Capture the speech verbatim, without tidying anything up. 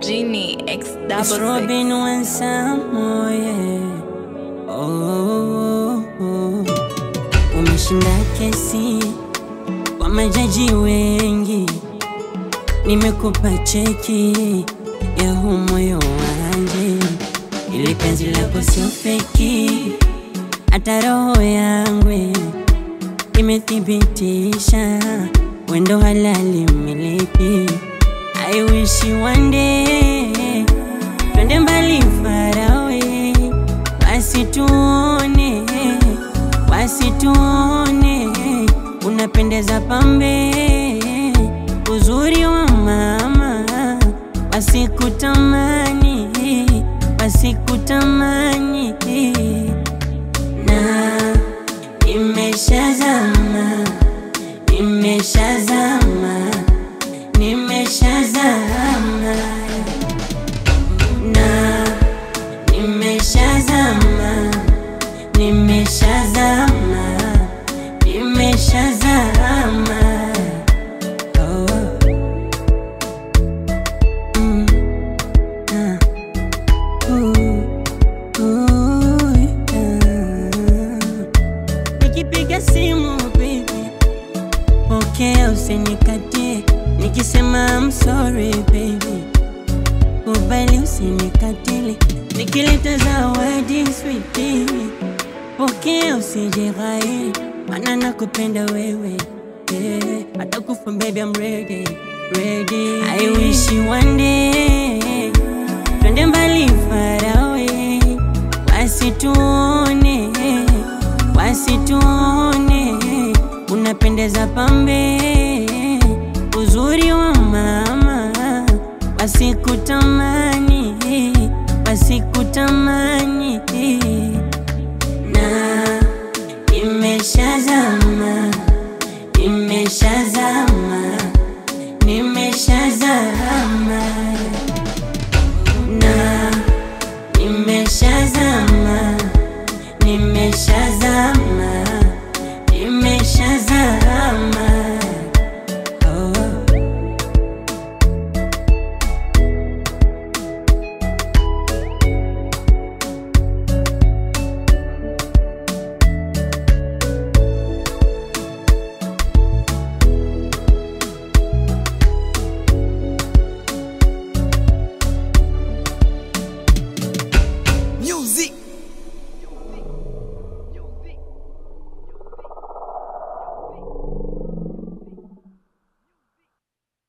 Genie X double It's Robin one some more, yeah. Oh, oh, oh. Umeshinda kesi kwa majaji wengi, nimekupa cheki ya huu moyo wanje, ili penzi lako sio feki, hata roho yangu imethibitisha wendo halali miliki. I wish you one day twende mbali far away, wasituone, wasituone, unapendeza pambe, uzuri wa mama, wasikutamani, wasikutamani. Na nimeshazama, nimeshazama, nimeshazama, na nimeshazama, nimeshazama, nimeshazama. Oh. Mm. Ah. Ooh. Ooh, yeah. Nikipiga simu baby, pokea usinikatie, nikisema I'm sorry baby, kubali usinikatile, nikileta zawadi sweetie, pokea usijeghairi, maana nakupenda wewe, yeah. Hata kufa baby I'm ready, ready. I wish you one day twende mbali far away, wasituone, wasituone, unapendeza pambe, uzuri wa mama, wasikutamani, wasikutamani. Na nimeshazama,